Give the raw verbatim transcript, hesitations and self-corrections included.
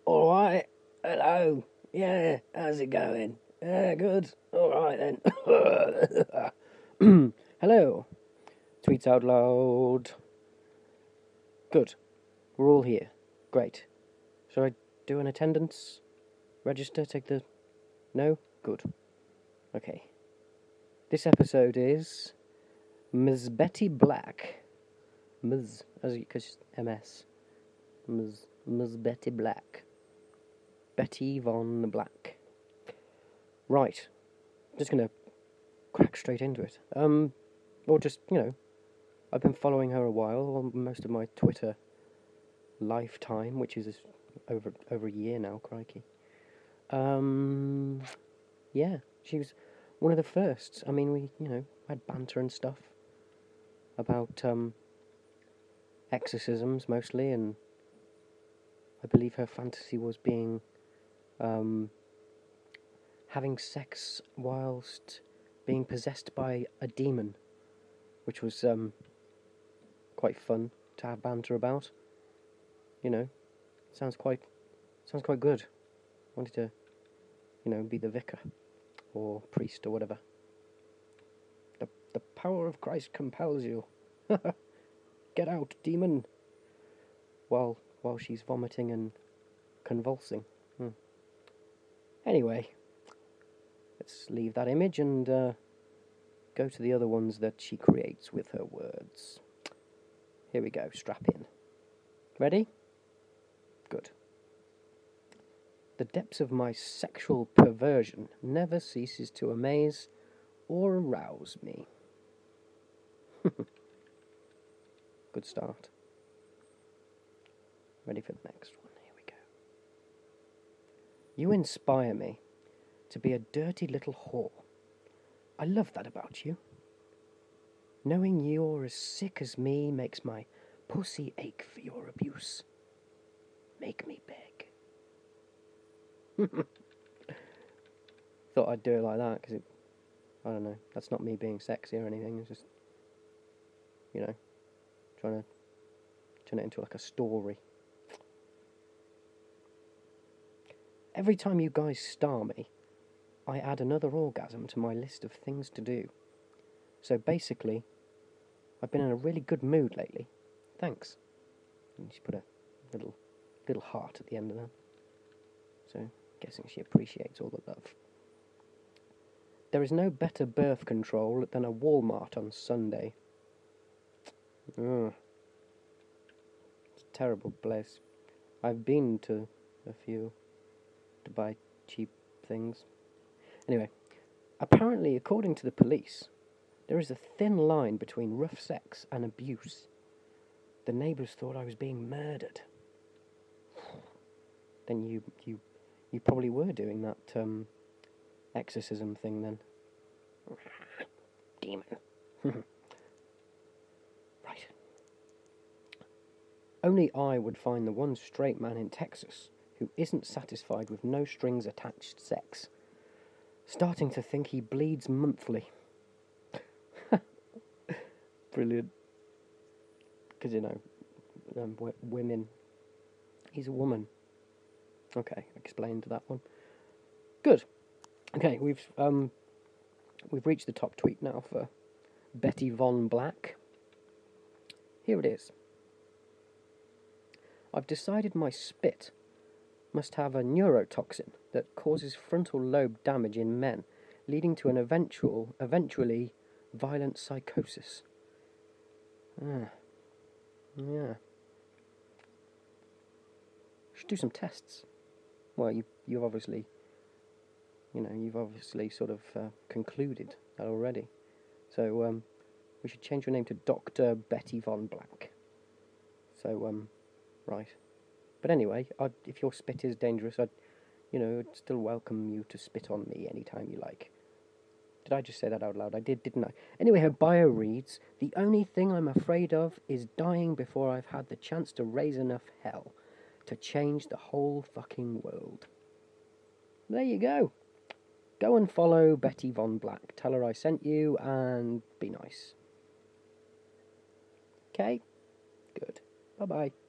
All right. Hello. Yeah. How's it going? Yeah, good. All right then. Hello. Tweets out loud. Good. We're all here. Great. Shall I do an attendance? Register? Take the... No? Good. Okay. This episode is Miss Betty Black. Ms. As because M S. Ms. Ms. Betty Black. Betty Von Black. Right. Just gonna crack straight into it. Um, or just, you know, I've been following her a while, on most of my Twitter lifetime, which is over over a year now, crikey. Um, yeah, she was one of the first. I mean, we, you know, had banter and stuff about um, exorcisms mostly, and I believe her fantasy was being um, having sex whilst being possessed by a demon, which was um, quite fun to have banter about. You know, sounds quite sounds quite good. Wanted to, you know, be the vicar or priest or whatever. The the power of Christ compels you. Get out, demon. While while she's vomiting and convulsing. Hmm. Anyway, let's leave that image and uh, go to the other ones that she creates with her words. Here we go. Strap in. Ready? Good. The depths of my sexual perversion never ceases to amaze or arouse me. Good start. Ready for the next one. Here we go. You inspire me to be a dirty little whore. I love that about you. Knowing you're as sick as me makes my pussy ache for your abuse. Make me beg. Thought I'd do it like that, because it, I don't know, that's not me being sexy or anything, it's just, you know, trying to turn it into like a story. Every time you guys star me, I add another orgasm to my list of things to do. So basically, I've been in a really good mood lately. Thanks. And she put a little little heart at the end of that. So, guessing she appreciates all the love. There is no better birth control than a Walmart on Sunday. Ugh. It's a terrible place. I've been to a few to buy cheap things. Anyway, apparently, according to the police, there is a thin line between rough sex and abuse. The neighbours thought I was being murdered. Then you you you probably were doing that um, exorcism thing then. Demon. Right. Only I would find the one straight man in Texas who isn't satisfied with no strings attached sex. Starting to think he bleeds monthly. Brilliant. Because, you know, um, w- women. He's a woman. Okay, explained that one. Good. Okay, we've um, we've reached the top tweet now for Betty Von Black. Here it is. I've decided my spit must have a neurotoxin that causes frontal lobe damage in men, leading to an eventual, eventually violent psychosis. Ah, yeah. Should do some tests. Well, you you've obviously, you know, you've obviously sort of uh, concluded that already. So um, we should change your name to Doctor Betty Von Black. So um, right. But anyway, I'd, if your spit is dangerous, I'd, you know, I'd still welcome you to spit on me anytime you like. Did I just say that out loud? I did, didn't I? Anyway, her bio reads, the only thing I'm afraid of is dying before I've had the chance to raise enough hell to change the whole fucking world. There you go. Go and follow Betty Von Black. Tell her I sent you and be nice. Okay? Good. Bye-bye.